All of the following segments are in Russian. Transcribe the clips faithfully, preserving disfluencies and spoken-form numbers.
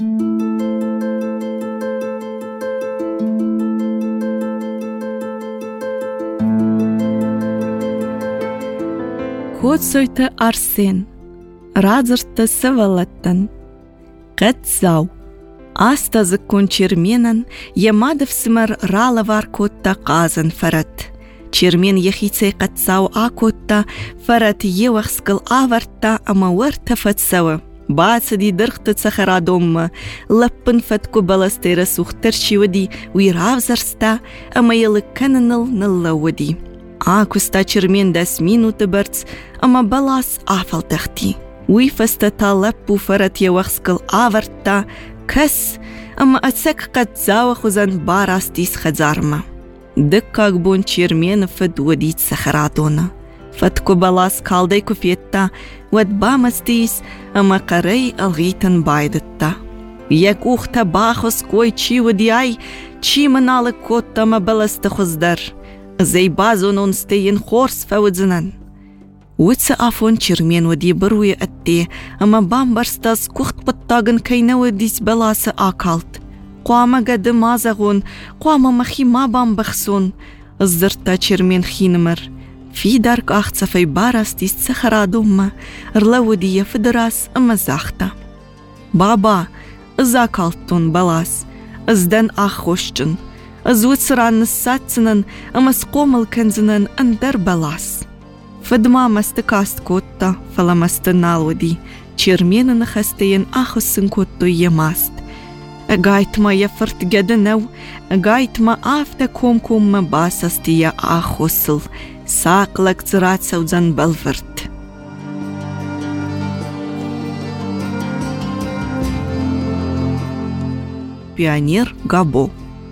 Коцойта Арсен, Радзарта Савалаттан, Кэтзау, Аста закон черменан, Ямадов сымар ралавар котта казан фарат. Чермен яхицей Кэтзау а котта, фарат евахскал аварта, амауарта фатсава. Бацади дырхта цахарадомма, лаппын фатку баластера сухтарчи води, уиравзарста, амаялы кананал наллавади. А куста чермен дас минуты бърц, ама балас афал тахти. Уйфаста та лаппу фарат явахскал аварта, кас, ама ацек Кэтзау хузан барастис хазарма. Дыккак бон чермен фад водит сахарадона. Фатку балас калдай куфетта, вад бамастис, ама карай алгитан байдатта. Як ухта бахос кой чи водиай, чи маналы котта ама баласта хуздар. Зей базон он стейн хорс фавудзанан. Уитса афон чермен води баруя атте, ама бамбарстас кухт паттаган кайнава дис баласа акалт. Қуама гады мазагон, қуама махи ма бамбахсон. Зырта чермен хинмар. Фидарк ахцафай барастис цахарадумма, рла водия федерас ама захта. Баба, закалтон балас, здан ахощен. Зуцран сатцнан, ама скомал кензнан андер балас. Фадма мастакаст котта, фала мастаналоди, чермена нахастеен ахусын котто ямаст. Агайтма яфарт гаданау, агайтма афта комкумма басастия ахусл, саклак црацаудзан балварт. Пионер Габо.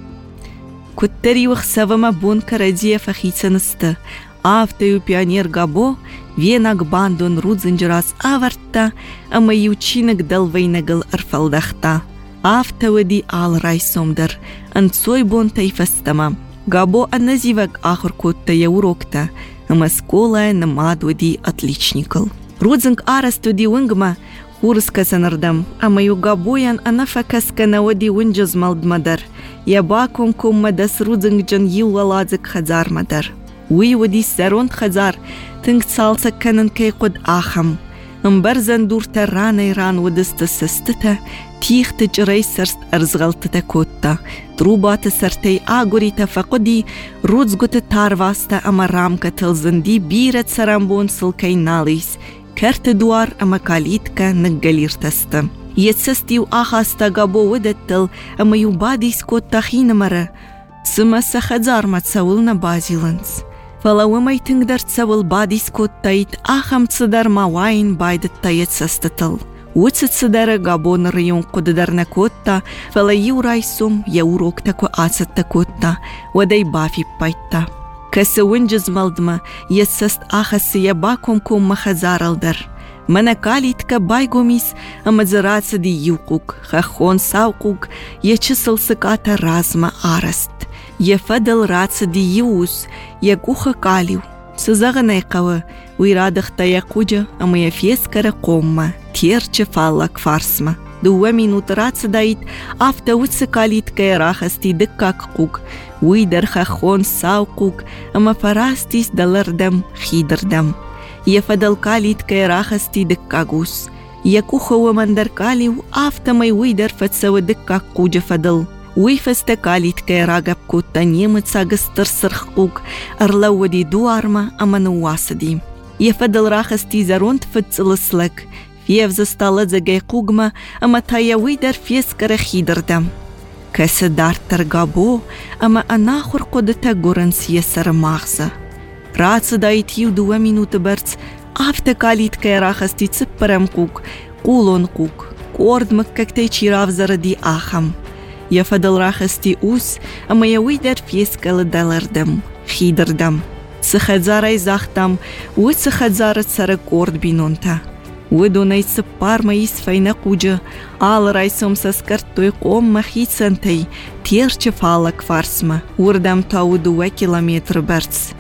Куттари вахсавама бон карадия фахицанысты. Автою пионер Габо, венак бандон рудзинджерас аварта, ама ючинак далвайнагал арфалдахта. Автовади ал райсомдар, анцой бон тайфастама. Габо аназивак ахур котта я урокта, ама скола намадвади отличникал. Рудзинг арастуди унгма, хурска санардам, ама ю Габоян анафакаска навади унджаз малдмадар. Я баком комма дас рудзингджан юваладзик хазар мадар. Уи води саронт хазар, тинг цалса канан кай код ахам. Мбарзан дурта рана иран водиста састыта, тихта джрай сарст арзгалтыта котта. Трубата сартей агурита факоди, рудзгута тарваста ама рамка тылзанди бират сарамбон сылкай налис. Керты дуар ама калитка наггалиртаста. Етсастив ахаста Габо выдаттыл, ама юбадис котта хинамара. Сымаса хазарма цавыл на базиланс. Фалауымай тыңдар цавыл бадис коттайт, ахам цыдар мавайн байдатта етсастатыл. Уцы цыдары Габон район кодыдарна котта, фала юрайсум яурокта ацатта котта, вадай бафи пайтта. Касы унджыз малдма, етсаст ахасы ябаком комма хазаралдар. Мана калитка байгомис, ама зараца ди юкук, хахон саукук, я чысылсы ката разма араст. Я фадал раца ди юус, я гуха калив. Сызағанай қавы, уйрадықта я куджа, ама я фескара комма, терче фаллак фарсма. Дуа минут раца дайт, афта уцы калитка я рахасти дыккак кук, уйдар хахон саукук, ама фарастис далардам хидардам. Я фадал калитка я рахасти дыккагус. Я кухова мандар калив, афта май уйдар фатсава дыккак куджа фадал. Уйфаста калитка я рагап кутта немец агастыр сырхкук, арла води дуарма, ама науасади. Я фадал рахасти заронт фатсылыслак, фев застала загай кугма, ама тая уйдар фескара хидардам. Касы дартар Габо, ама анахур кодыта горанс есар махза. Раца дайт ю дуа минуты бърц, афта калитка я рахасти цыппарам кук, кулон кук, кордмак кактай чирав заради ахам. Я фадал рахасти ус, ама я уйдар фескала далардам, хидардам. Цахадзарай захтам, уй цахадзара цара корд бинонта. Уй донай цыппарма ис файна куджа, ал райсом саскар той комма хицантай, терче фалак фарсма, урдам тау дуа километр бърц.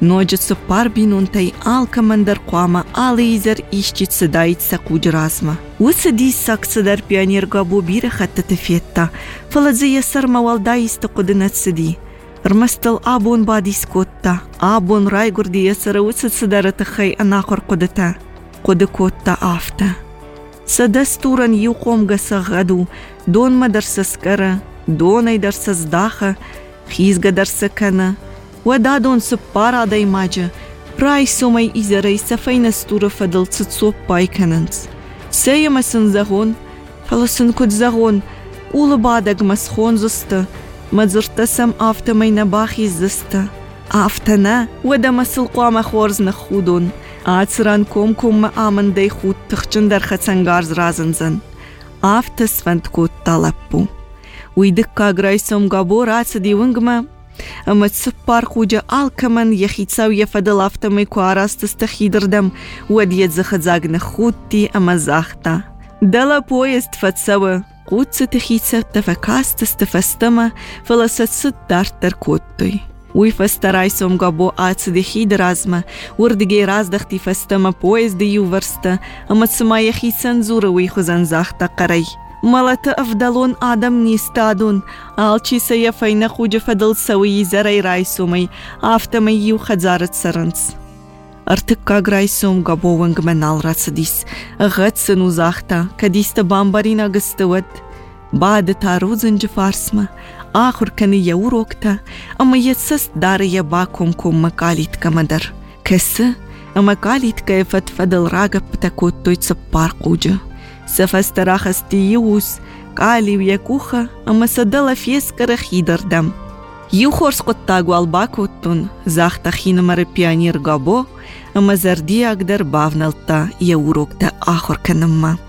Ножит супар бинунтай ал командир қуама ал изер ишчит сыдайт сақуж разма. Усы дис сақсыдар пионер Габо бире хатта тефетта. Фаладзе ясар мавалда исты қудынат сыди. Рмастал абон бадис котта. Абон райгурди ясара усы сыдары тахай анахор қудыта. Қуды котта афта. Садастуран юқомга сағаду. Дон мадарса скара. Дон айдарса здаха. Хизга дарса кана. ودادون سپارا دای ماجه رای سومی ایزرای سفین استور فدل تصوب پای کنند. سیم سن زغون فلسن کد زغون اول بادگ مسخون زسته مزرت سم آفت می نباخی زسته آفت نه ودا مسل قام خورز نخودون آتران کم کم ما آمن دی خود تخچن در خسنگارز رازن زن آفت سفند کد طلبو ویدک کاغرای سوم گابو راس دیونگ ما اما تسپار خوجه آل کمن یخیتساو یفدل آفتمی که آراست استخیدردم و دیت زخزاگ نخودتی اما زاختا. دلا پویست فتساو قود ستخیتسا تفکاست استفستما فلست ست دارت در کودتوی. وی فسترای سوم گابو آتس دخید رازما وردگی راز دختی فستما پویز دیو ورستا اما تسما یخیتسان زور وی خوزن زاختا قرای. مالت أفضلون آدم نیستادون آلچی سیفین خوج فدل سوی زرای رایسومی آفتمی یو خزارت سرنس ارتکا گرایسوم گابو ونگ منال راسدیس غد سنو زاختا کدیست بامبارین اگستود بعد تاروزن جفارسما آخر کنی یو روکتا اما یتسست دار یبا کم کم مکالیت کمدر کس اما کالیت کیفت فدل راگب تکوت توی سپار قوجه سفستراخستی یوس کالی و یکوخه اما صدلا فیس کرخیدر دم. یو خورس قطاگو الباکوتون زاختا خینمار پیانیر گابو اما زردی اگدر باونلتا یوروک دا آخر کنم.